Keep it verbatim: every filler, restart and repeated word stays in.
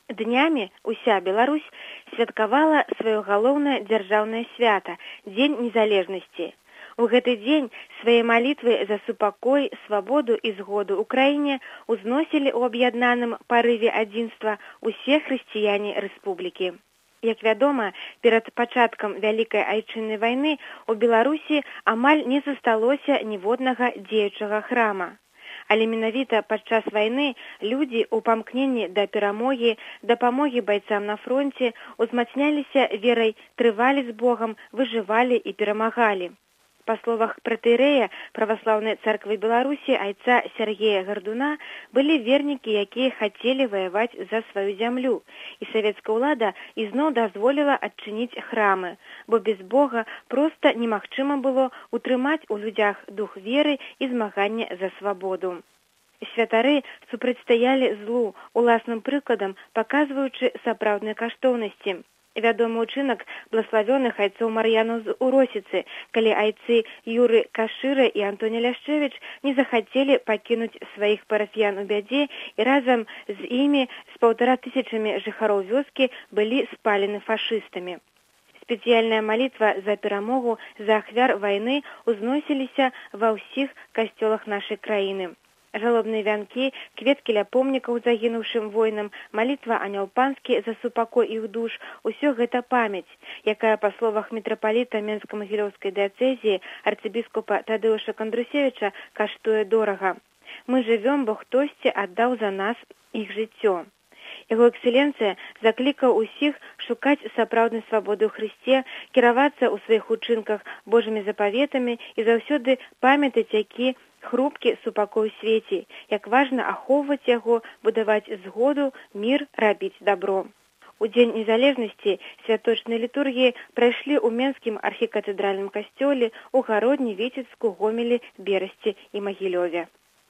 Днямі ўся Беларусь святкавала сваё галоўнае дзяржаўнае свята Дзень незалежнасці. У гэты дзень свае малітвы за супакой, свабоду і згоду ў краіне узносілі ў аб'яднаным парыве адзінства усе хрысціяне рэспублікі. Як вядома, перад пачаткам Вялікай айчыннай вайны ў Беларусі амаль не засталося ніводнага дзеючага храма. Але менавіта падчас вайны людзі ў памкненні да перамогі, дапамогі байцам на фронце узмацняліся верай, трывалі з Богам, выжывалі і перамагалі. Па словах пратэрэя праваслаўнай царквы Беларусі айца Сергея Гардуна былі вернікі, якія хацелі ваяваць за сваю зямлю, і савецкая ўлада ізноў дазволіла адчыніць храмы, бо без Бога проста немагчыма было утрымаць у людзях дух веры і змагання за свабоду. Святары супрацьстаялі злу, уласным прыкладам паказваючы сапраўдныя каштоўнасці. Вядомы ўчынак блаславёных айцоў Мар'яну з Уросіцы, калі айцы Юры Кашыра і Антоні Ляшчэвіч не захацелі пакінуць сваіх парафіян у бядзе і разам з імі з паўтара тысячамі жыхароў вёскі былі спалены фашыстамі. Спецыяльная малітва за перамогу за ахвяр вайны узносіліся ва ўсіх касцёлах нашай краіны. Жалобныя вянкі, кветкі ля помнікаў загінуўшым воінам, малітва Анёл Панскі за супакой іх душ – усё гэта памяць, якая, па словах мітрапаліта Менска-Магілёўскай дыяцэзіі арцыбіскупа Тадэуша Кандрусевіча, каштуе дорага. Мы жывём, бо хтосьці аддаў за нас іх жыццё. Яго экселенцыя заклікаў усіх шукаць сапраўднай свабоды ў Хрысце, кіравацца ў сваіх учынках Божымі запаветамі і заўсёды памятаць, які хрупкі супакой у свеце, як важна ахоўваць яго, будаваць згоду, мір, рабіць дабро. У Дзень незалежнасці святочныя літургіі прайшлі ў Менскім архікатэдральным касцёле, у Гародні, Віцебску, Гомелі, Берасці і Магілёве.